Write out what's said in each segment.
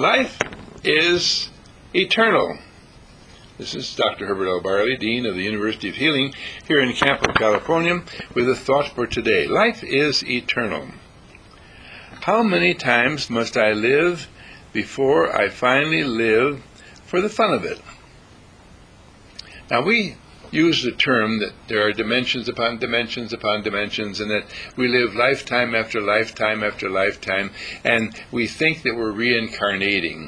Life is eternal. This is Dr. Herbert L. Barley, Dean of the University of Healing here in Campo, California, with a thought for today. Life is eternal. How many times must I live before I finally live for the fun of it? Now, we use the term that there are dimensions upon dimensions upon dimensions, and that we live lifetime after lifetime after lifetime, and we think that we're reincarnating,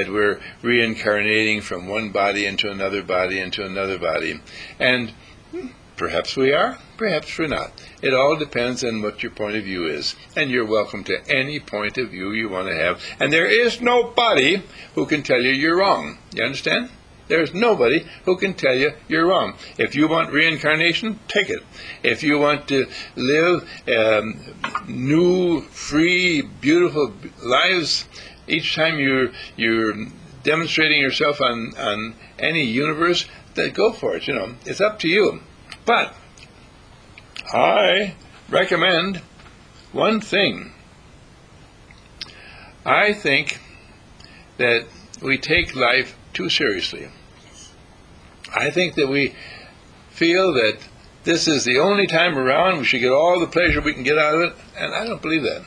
from one body into another body into another body. And perhaps we are, perhaps we're not. It all depends on what your point of view is. And you're welcome to any point of view you want to have. And there is nobody who can tell you you're wrong. You understand? There's nobody who can tell you you're wrong. If you want reincarnation, take it. If you want to live new, free, beautiful lives, each time you're demonstrating yourself on any universe, then go for it. It's up to you. But I recommend one thing. I think that we take life too seriously. I think that we feel that this is the only time around, we should get all the pleasure we can get out of it, and I don't believe that.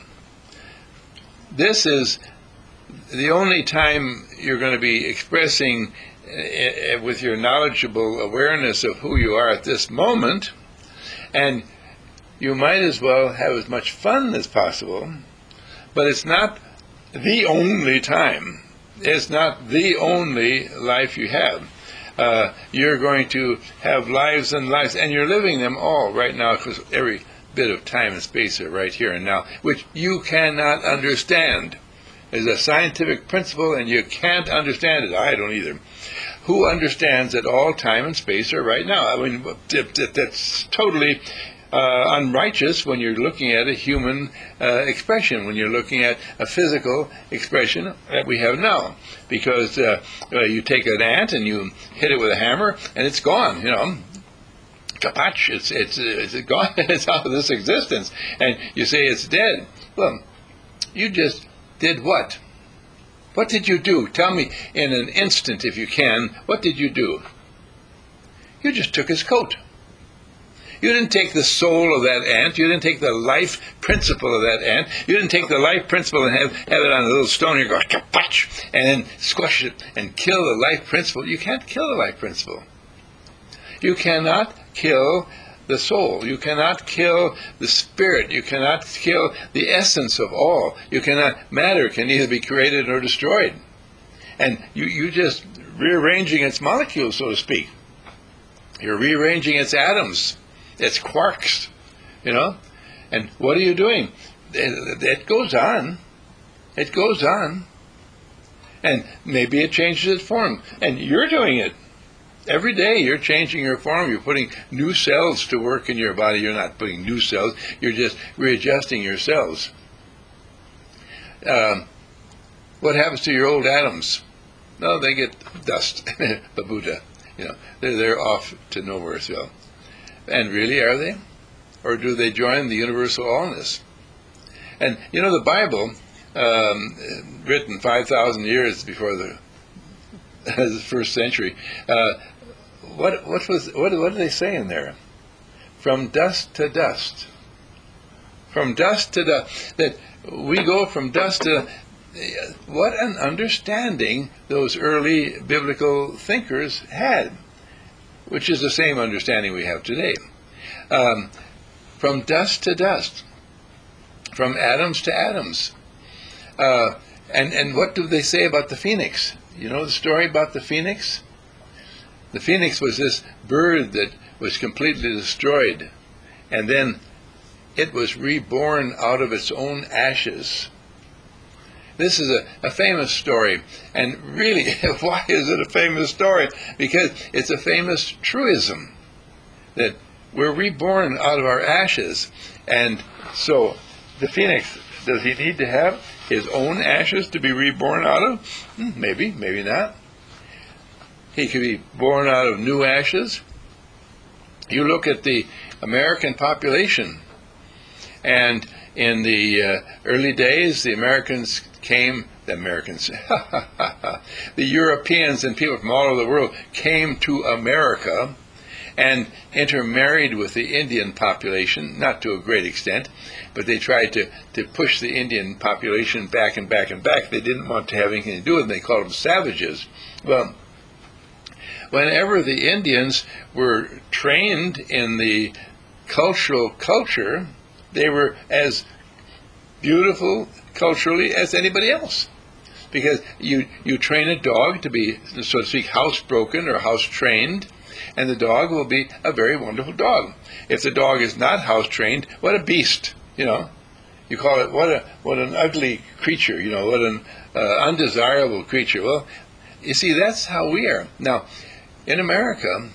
This is the only time you're going to be expressing with your knowledgeable awareness of who you are at this moment, and you might as well have as much fun as possible, but it's not the only time. It's not the only life you have. You're going to have lives and lives, and you're living them all right now, because every bit of time and space are right here and now, which you cannot understand. There's a scientific principle, and you can't understand it. I don't either. Who understands that all time and space are right now? I mean, that's totally unrighteous when you're looking at a human expression, when you're looking at a physical expression that we have now. Because you take an ant and you hit it with a hammer, and it's gone, Kapach, it's gone, it's out of this existence. And you say it's dead. Well, you just did what? What did you do? Tell me in an instant, if you can, what did you do? You just took his coat. You didn't take the soul of that ant. You didn't take the life principle of that ant. You didn't take the life principle and have it on a little stone and go, kapach, and then squash it and kill the life principle. You can't kill the life principle. You cannot kill the soul. You cannot kill the spirit. You cannot kill the essence of all. Matter can neither be created nor destroyed. And you just rearranging its molecules, so to speak. You're rearranging its atoms, its quarks, And what are you doing? It goes on. It goes on. And maybe it changes its form. And you're doing it. Every day you're changing your form. You're putting new cells to work in your body. You're not putting new cells. You're just readjusting your cells. What happens to your old atoms? No, they get dust, babuta. They're off to nowhere. So, and really, are they? Or do they join the universal allness? And the Bible, written 5,000 years before the first century. What did they say in there? From dust to dust. From dust to dust. That we go from dust to... What an understanding those early biblical thinkers had, which is the same understanding we have today. From dust to dust. From atoms to atoms. And what do they say about the phoenix? You know the story about the phoenix? The phoenix was this bird that was completely destroyed, and then it was reborn out of its own ashes. This is a famous story, and really, why is it a famous story? Because it's a famous truism, that we're reborn out of our ashes, and so the phoenix, does he need to have his own ashes to be reborn out of? Maybe, maybe not. He could be born out of new ashes. You look at the American population, and in the early days, the Europeans and people from all over the world came to America and intermarried with the Indian population, not to a great extent, but they tried to push the Indian population back and back and back. They didn't want to have anything to do with them. They called them savages. Well, whenever the Indians were trained in the culture, they were as beautiful culturally as anybody else. Because you train a dog to be, so to speak, housebroken or house-trained, and the dog will be a very wonderful dog. If the dog is not house-trained, what a beast, you know. You call it, what an ugly creature, you know, what an undesirable creature. Well, you see, that's how we are. Now, in America,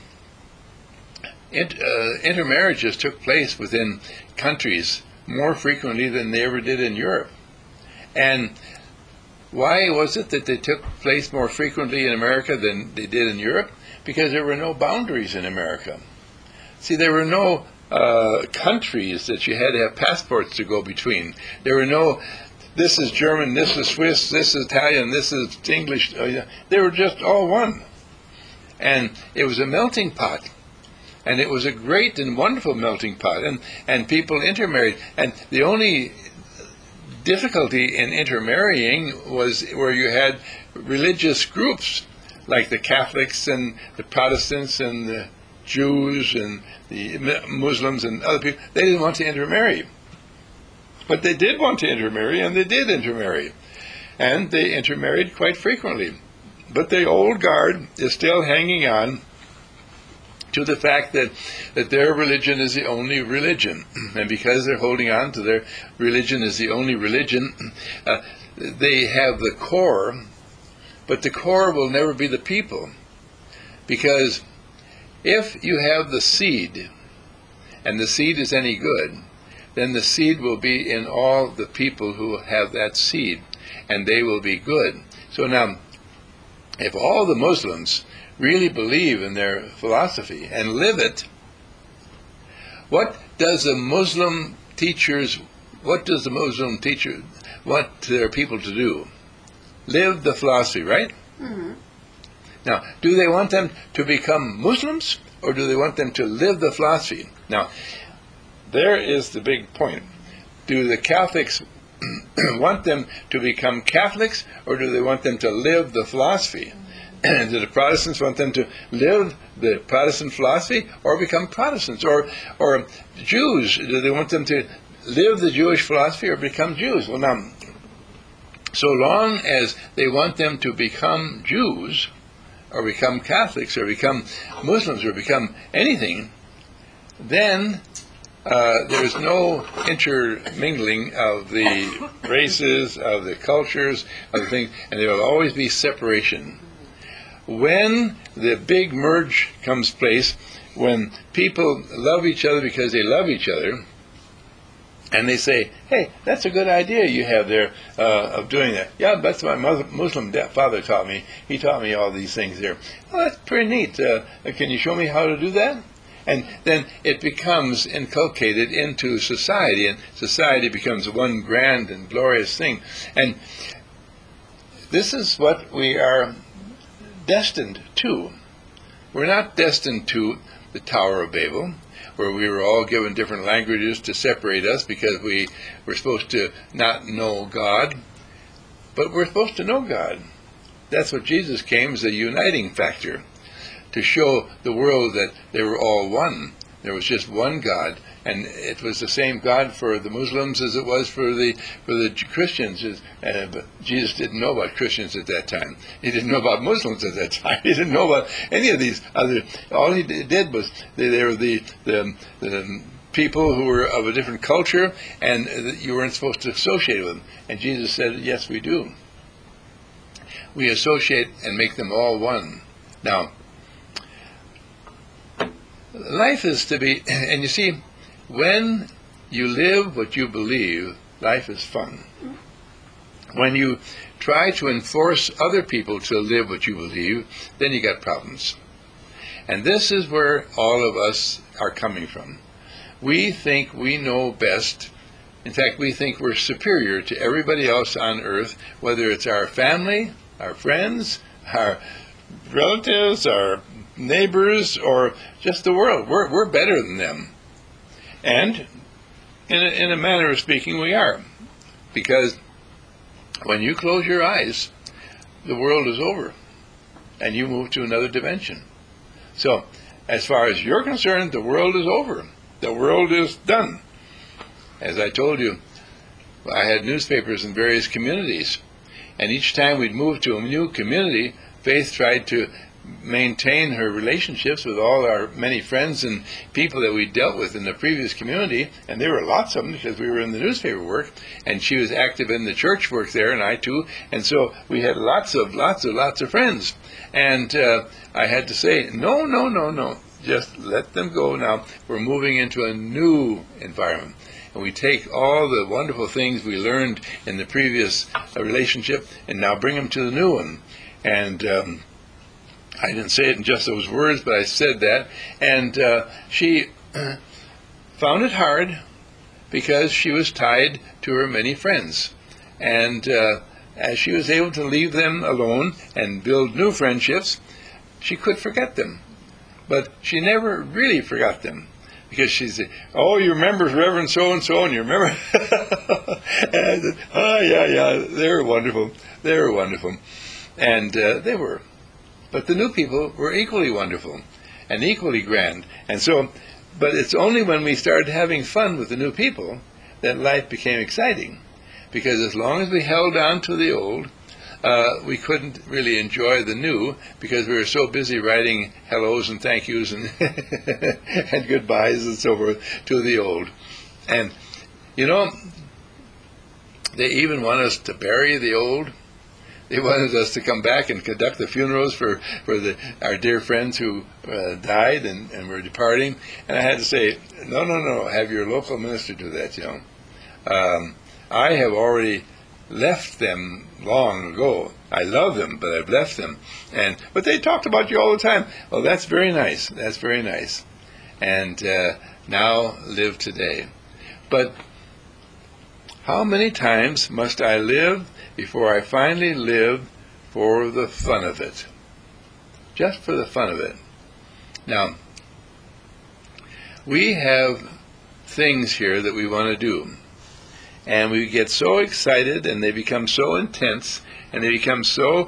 intermarriages took place within countries more frequently than they ever did in Europe. And why was it that they took place more frequently in America than they did in Europe? Because there were no boundaries in America. See, there were no countries that you had to have passports to go between. There were no, this is German, this is Swiss, this is Italian, this is English. They were just all one. And it was a melting pot. And it was a great and wonderful melting pot. And people intermarried. And the only difficulty in intermarrying was where you had religious groups, like the Catholics and the Protestants and the Jews and the Muslims and other people. They didn't want to intermarry. But they did want to intermarry, and they did intermarry. And they intermarried quite frequently. But the old guard is still hanging on to the fact that their religion is the only religion. And because they're holding on to their religion as the only religion, they have the core, but the core will never be the people. Because if you have the seed, and the seed is any good, then the seed will be in all the people who have that seed, and they will be good. So now, if all the Muslims really believe in their philosophy and live it, what does the Muslim teacher want their people to do? Live the philosophy, right? Mm-hmm. Now, do they want them to become Muslims, or do they want them to live the philosophy? Now, there is the big point. Do the Catholics want them to become Catholics, or do they want them to live the philosophy? Do the Protestants want them to live the Protestant philosophy or become Protestants? Or Jews, do they want them to live the Jewish philosophy or become Jews? Well, now, so long as they want them to become Jews or become Catholics or become Muslims or become anything, then there's no intermingling of the races, of the cultures, of the things, and there will always be separation. When the big merge comes place, when people love each other because they love each other, and they say, hey, that's a good idea you have there of doing that. Yeah, that's what my Muslim father taught me. He taught me all these things there. Well, that's pretty neat. Can you show me how to do that? And then it becomes inculcated into society, and society becomes one grand and glorious thing. And this is what we are destined to. We're not destined to the Tower of Babel, where we were all given different languages to separate us because we were supposed to not know God. But we're supposed to know God. That's what Jesus came as a uniting factor, to show the world that they were all one. There was just one God, and it was the same God for the Muslims as it was for the Christians. But Jesus didn't know about Christians at that time. He didn't know about Muslims at that time. He didn't know about any of these other. All he did was they were the people who were of a different culture, and you weren't supposed to associate with them. And Jesus said, "Yes, we do. We associate and make them all one." Now, life is to be, and you see, when you live what you believe, life is fun. When you try to enforce other people to live what you believe, then you got problems. And this is where all of us are coming from. We think we know best In fact, we think we're superior to everybody else on earth, whether it's our family, our friends, our relatives, our neighbors, or just the world. We're better than them. And in a manner of speaking, we are. Because when you close your eyes, the world is over, and you move to another dimension. So, as far as you're concerned, the world is over. The world is done. As I told you, I had newspapers in various communities, and each time we'd move to a new community, Faith tried to maintain her relationships with all our many friends and people that we dealt with in the previous community, and there were lots of them because we were in the newspaper work, and she was active in the church work there, and I too, and so we had lots of friends. And I had to say, no, just let them go now. We're moving into a new environment. And we take all the wonderful things we learned in the previous relationship and now bring them to the new one. And I didn't say it in just those words, but I said that. And she found it hard because she was tied to her many friends. And as she was able to leave them alone and build new friendships, she could forget them. But she never really forgot them. Because she said, oh, you remember Reverend so-and-so, and you remember? And I said, oh, yeah, they were wonderful. And they were. But the new people were equally wonderful and equally grand. And so, but it's only when we started having fun with the new people that life became exciting. Because as long as we held on to the old, we couldn't really enjoy the new because we were so busy writing hellos and thank yous and, and goodbyes and so forth to the old. And, you know, they even want us to bury the old. They wanted us to come back and conduct the funerals for our dear friends who died and were departing. And I had to say, no, have your local minister do that, you know. I have already left them long ago. I love them, but I've left them. But they talked about you all the time. Well, that's very nice. That's very nice. And now live today. But how many times must I live before I finally live for the fun of it? Just for the fun of it. Now, we have things here that we want to do. And we get so excited, and they become so intense, and they become so,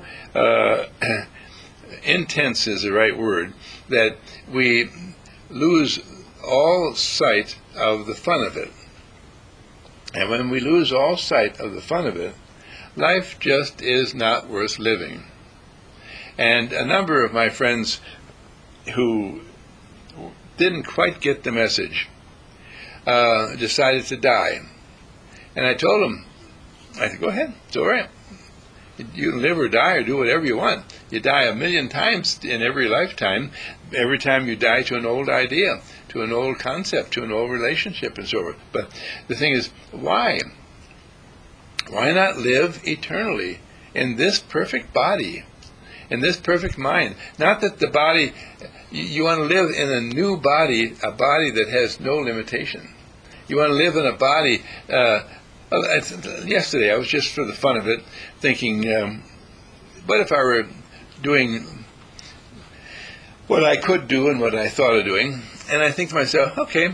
intense is the right word, that we lose all sight of the fun of it. And when we lose all sight of the fun of it, life just is not worth living. And a number of my friends who didn't quite get the message decided to die. And I told them, I said, go ahead, it's all right. You can live or die or do whatever you want. You die a million times in every lifetime, every time you die to an old idea, to an old concept, to an old relationship, and so forth. But the thing is, why? Why not live eternally in this perfect body, in this perfect mind? Not that the body, you want to live in a new body, a body that has no limitation. You want to live in a body. Yesterday, I was just for the fun of it thinking, what if I were doing what I could do and what I thought of doing? And I think to myself, okay,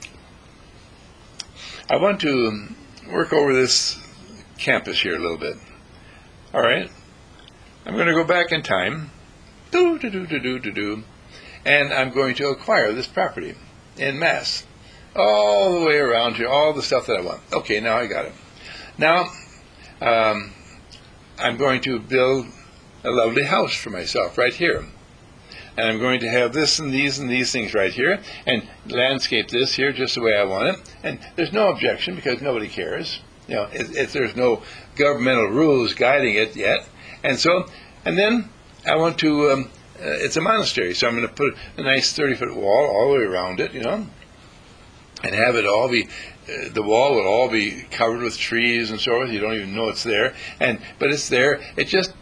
I want to work over this campus here a little bit. All right, I'm going to go back in time, and I'm going to acquire this property en masse. All the way around here, all the stuff that I want. Okay, now I got it. Now, I'm going to build a lovely house for myself right here. And I'm going to have this and these things right here, and landscape this here just the way I want it. And there's no objection because nobody cares. You know, there's no governmental rules guiding it yet. And then I want to, it's a monastery, so I'm going to put a nice 30-foot wall all the way around it, you know, and have it all be, the wall will all be covered with trees and so forth. You don't even know it's there, but it's there. It just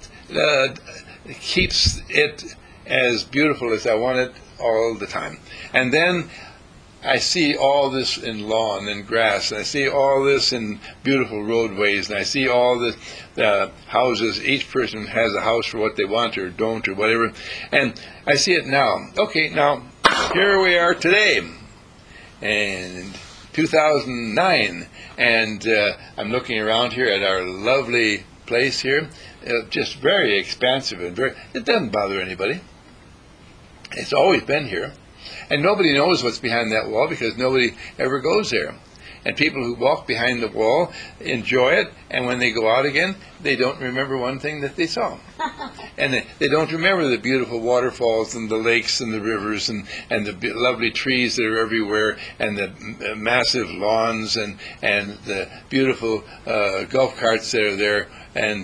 keeps it as beautiful as I want it all the time. And then I see all this in lawn and grass, and I see all this in beautiful roadways, and I see all the houses. Each person has a house for what they want or don't or whatever, and I see it now. Okay, now here we are today, and 2009, and I'm looking around here at our lovely place here, just very expansive and it doesn't bother anybody. It's always been here. And nobody knows what's behind that wall because nobody ever goes there. And people who walk behind the wall enjoy it, and when they go out again, they don't remember one thing that they saw. And they don't remember the beautiful waterfalls and the lakes and the rivers and the lovely trees that are everywhere and the massive lawns and the beautiful golf carts that are there and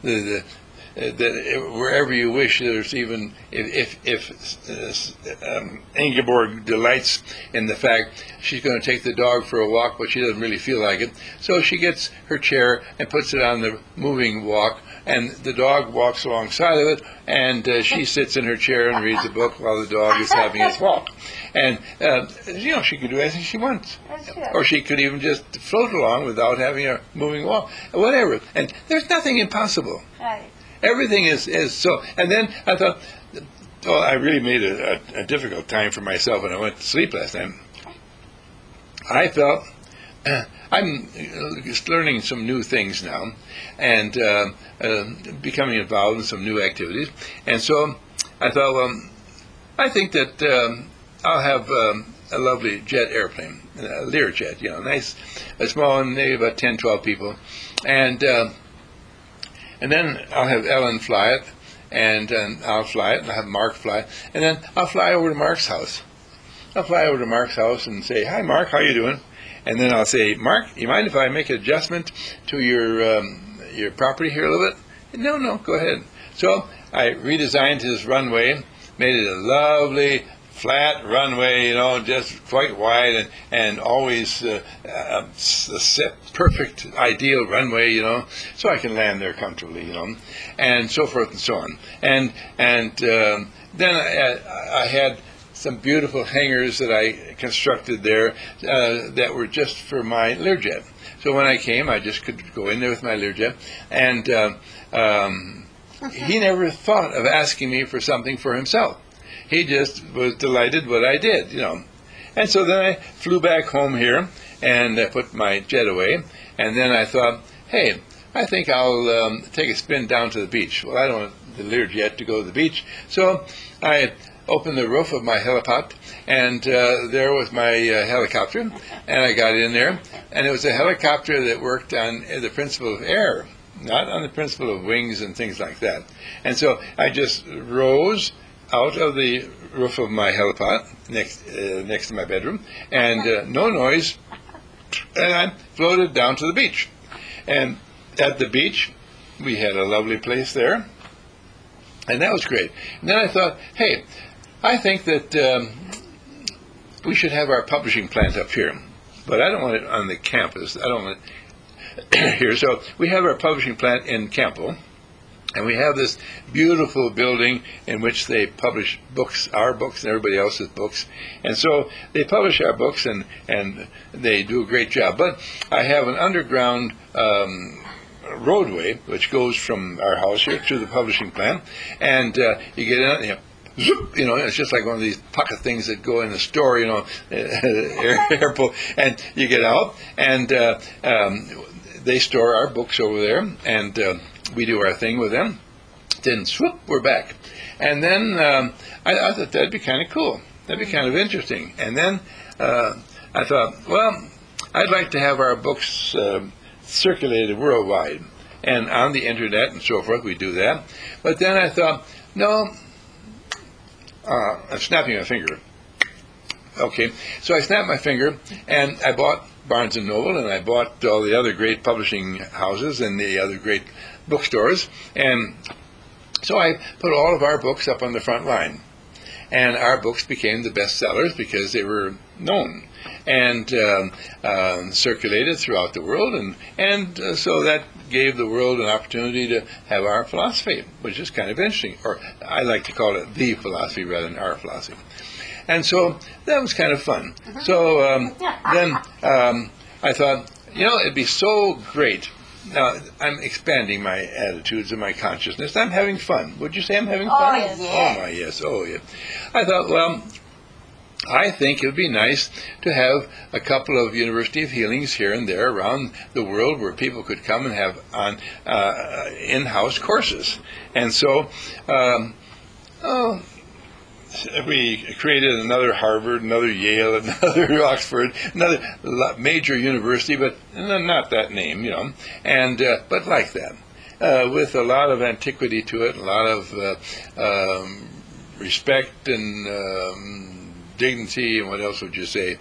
that wherever you wish, there's even if Ingeborg delights in the fact she's going to take the dog for a walk, but she doesn't really feel like it, so she gets her chair and puts it on the moving walk, and the dog walks alongside of it, and she sits in her chair and reads a book while the dog is having its walk. And she can do anything she wants, or she could even just float along without having a moving walk, whatever. And there's nothing impossible. Right. Everything is so. And then I thought, well, I really made a difficult time for myself when I went to sleep last night. I felt I'm just learning some new things now and becoming involved in some new activities. And so I thought, well, I think that I'll have a lovely jet airplane, a Learjet, nice, a small one, maybe about 10, 12 people. And then I'll have Ellen fly it, and I'll fly it, and I'll have Mark fly it, and then I'll fly over to Mark's house. I'll fly over to Mark's house and say, "Hi, Mark, how you doing?" And then I'll say, "Mark, you mind if I make an adjustment to your property here a little bit?" No, go ahead. So I redesigned his runway, made it a lovely flat runway, just quite wide and always a set, perfect, ideal runway, so I can land there comfortably, and so forth and so on. And then I had some beautiful hangars that I constructed there that were just for my Learjet. So when I came, I just could go in there with my Learjet, and he never thought of asking me for something for himself. He just was delighted what I did, And so then I flew back home here and put my jet away. And then I thought, hey, I think I'll take a spin down to the beach. Well, I don't want the Learjet to go to the beach. So I opened the roof of my helipad, and there was my helicopter. And I got in there. And it was a helicopter that worked on the principle of air, not on the principle of wings and things like that. And so I just rose out of the roof of my helipad next to my bedroom, and no noise, and I floated down to the beach. And at the beach, we had a lovely place there, and that was great. And then I thought, hey, I think that we should have our publishing plant up here, but I don't want it on the campus. I don't want it here. So we have our publishing plant in Campo. And we have this beautiful building in which they publish books, our books and everybody else's books. And so they publish our books, and they do a great job. But I have an underground roadway which goes from our house here to the publishing plant. And you get in, it's just like one of these pocket things that go in the store, airport. And you get out, and they store our books over there, and we do our thing with them. Then, swoop, we're back. And then I thought that'd be kind of cool. That'd be kind of interesting. And then I thought, well, I'd like to have our books circulated worldwide and on the internet and so forth. We do that. But then I thought, no, I'm snapping my finger. Okay, so I snapped my finger, and I bought Barnes & Noble, and I bought all the other great publishing houses and the other great bookstores, and so I put all of our books up on the front line, and our books became the best sellers because they were known and circulated throughout the world, and so that gave the world an opportunity to have our philosophy, which is kind of interesting, or I like to call it the philosophy rather than our philosophy. And so that was kind of fun. So then I thought, it'd be so great. Now, I'm expanding my attitudes and my consciousness. I'm having fun. Would you say I'm having fun? Oh, yes. Oh, my, yes. Oh, yeah. I thought, well, I think it would be nice to have a couple of University of Healings here and there around the world where people could come and have on in-house courses. And so we created another Harvard, another Yale, another Oxford, another major university, but not that name, and but like that, with a lot of antiquity to it, a lot of respect and dignity, and what else would you say?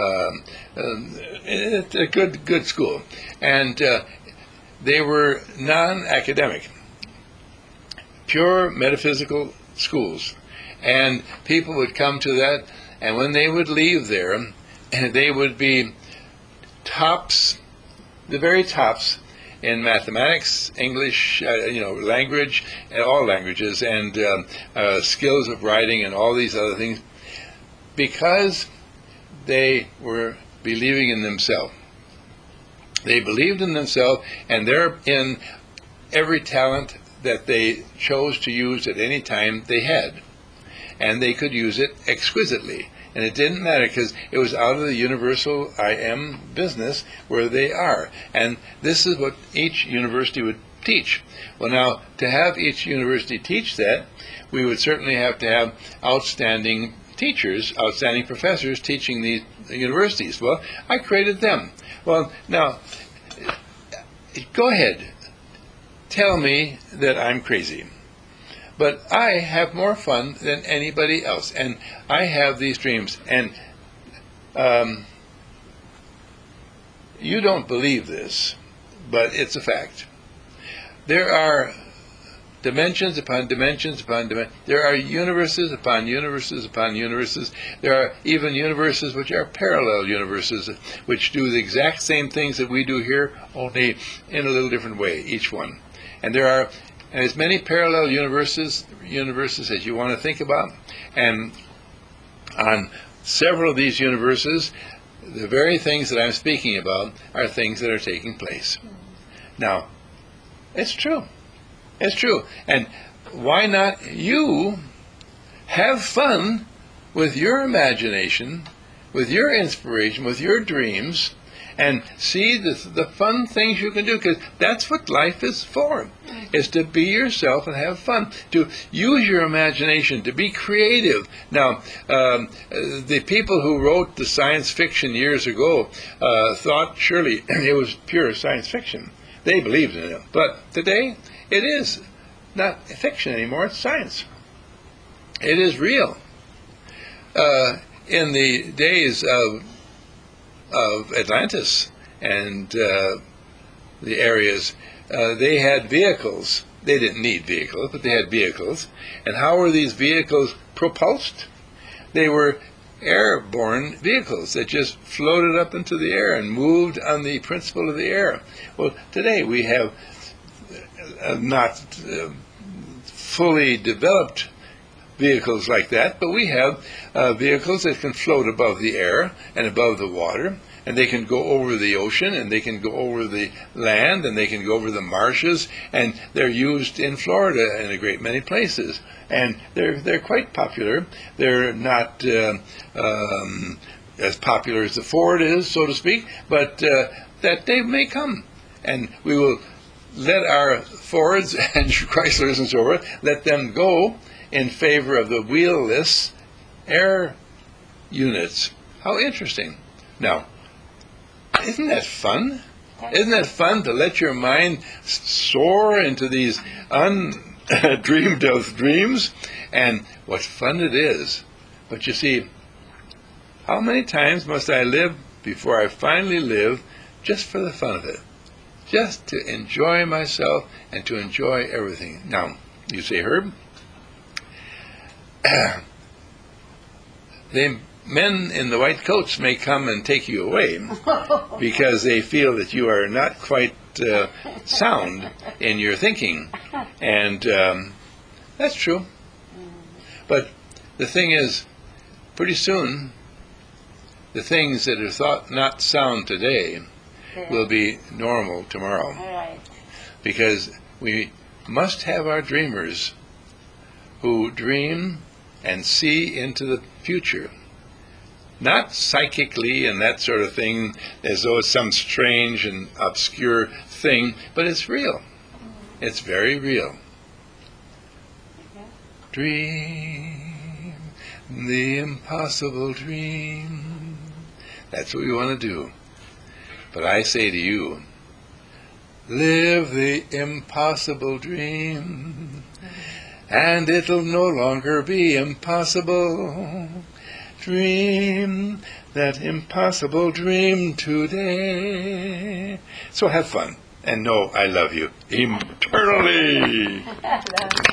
It's a good school, and they were non-academic, pure metaphysical schools. And people would come to that, and when they would leave there, they would be tops, the very tops, in mathematics, English, language, all languages, and skills of writing and all these other things, because they were believing in themselves. They believed in themselves, and therein every talent that they chose to use at any time they had. And they could use it exquisitely. And it didn't matter because it was out of the universal I am business where they are. And this is what each university would teach. Well, now, to have each university teach that, we would certainly have to have outstanding teachers, outstanding professors teaching these universities. Well, I created them. Well, now, go ahead. Tell me that I'm crazy. But I have more fun than anybody else, and I have these dreams. And you don't believe this, but it's a fact. There are dimensions upon dimensions upon dimensions. There are universes upon universes upon universes. There are even universes which are parallel universes, which do the exact same things that we do here, only in a little different way, each one. And there are as many parallel universes as you want to think about. And on several of these universes, the very things that I'm speaking about are things that are taking place. Now, it's true. It's true. And why not you have fun with your imagination, with your inspiration, with your dreams, and see the fun things you can do, because that's what life is for, is to be yourself and have fun, to use your imagination, to be creative. Now, the people who wrote the science fiction years ago thought surely it was pure science fiction. They believed in it. But today, it is not fiction anymore, it's science. It is real. In the days of Atlantis and the areas, they had vehicles. They didn't need vehicles, but they had vehicles. And how were these vehicles propulsed? They were airborne vehicles that just floated up into the air and moved on the principle of the air. Well, today we have not fully developed vehicles like that, but we have vehicles that can float above the air and above the water, and they can go over the ocean, and they can go over the land, and they can go over the marshes, and they're used in Florida in a great many places, and they're quite popular. They're not as popular as the Ford is, so to speak, but that day may come, and we will let our Fords and Chryslers and so forth, let them go in favor of the wheelless air units. How interesting. Now, isn't that fun? Isn't that fun to let your mind soar into these undreamed of dreams? And what fun it is. But you see, how many times must I live before I finally live just for the fun of it? Just to enjoy myself and to enjoy everything. Now, you say, Herb, the men in the white coats may come and take you away because they feel that you are not quite sound in your thinking. And that's true. But the thing is, pretty soon, the things that are thought not sound today will be normal tomorrow. Right. Because we must have our dreamers who dream and see into the future. Not psychically and that sort of thing, as though it's some strange and obscure thing, but it's real. It's very real. Dream the impossible dream. That's what we want to do. But I say to you, live the impossible dream, and it'll no longer be impossible. Dream that impossible dream today. So have fun, and know I love you eternally.